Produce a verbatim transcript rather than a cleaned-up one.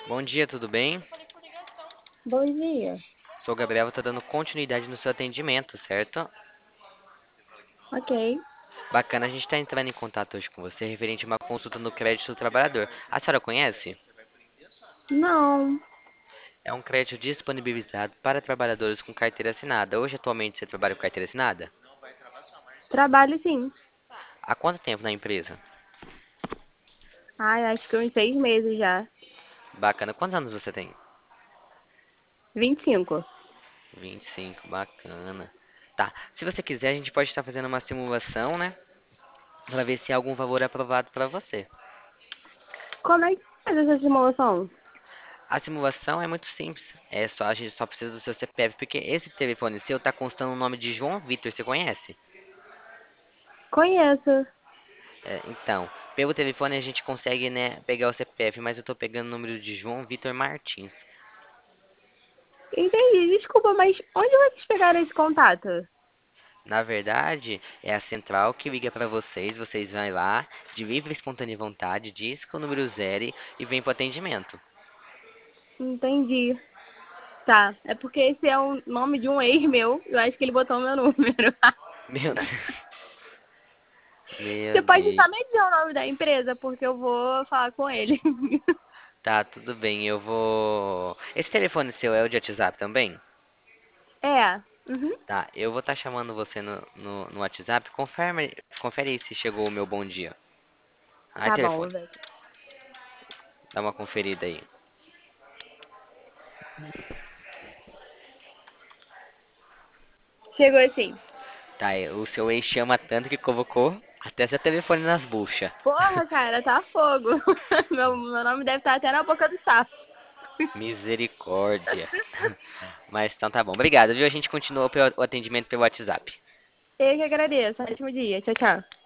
Bom dia, tudo bem? Bom dia. Sou o Gabriel, estou dando continuidade no seu atendimento, certo? Ok. Bacana, a gente está entrando em contato hoje com você referente a uma consulta no crédito do trabalhador. A senhora conhece? Não. É um crédito disponibilizado para trabalhadores com carteira assinada. Hoje, atualmente, você trabalha com carteira assinada? Trabalho sim. Há quanto tempo na empresa? Ai, acho que uns seis meses já. Bacana, quantos anos você tem? Vinte e cinco. Vinte e cinco, bacana. Tá, se você quiser, a gente pode estar fazendo uma simulação, né? Para ver se há algum valor aprovado para você. Como é que faz essa simulação? A simulação é muito simples. É só a gente só precisa do seu C P F, porque esse telefone seu tá constando o nome de João Vitor, você conhece? Conheço. É, então, pelo telefone a gente consegue, né, pegar o C P F, mas eu tô pegando o número de João Vitor Martins. Entendi. Desculpa, mas onde vocês pegaram esse contato? Na verdade, é a central que liga pra vocês, vocês vão lá, de livre e espontânea vontade, diz que o número zero e vem pro atendimento. Entendi. Tá. É porque esse é o nome de um ex meu. Eu acho que ele botou o meu número. Meu Deus. Meu Você pode Deus. só me dizer o nome da empresa, porque eu vou falar com ele. Tá, tudo bem, eu vou. Esse telefone seu é o de WhatsApp também? É. Uhum. Tá, eu vou estar chamando você no, no, no WhatsApp. Confere, confere aí se chegou o meu bom dia. Ai, Tá bom, vou telefone. ver aqui. Dá uma conferida aí. Chegou assim. Tá, é, o seu ex chama tanto que colocou até seu telefone nas buchas. Porra, cara, tá fogo. Meu, meu nome deve estar até na boca do sapo. Misericórdia. Mas então tá bom. Obrigado, viu? A gente continua o atendimento pelo WhatsApp. Eu que agradeço. Ótimo dia. Tchau, tchau.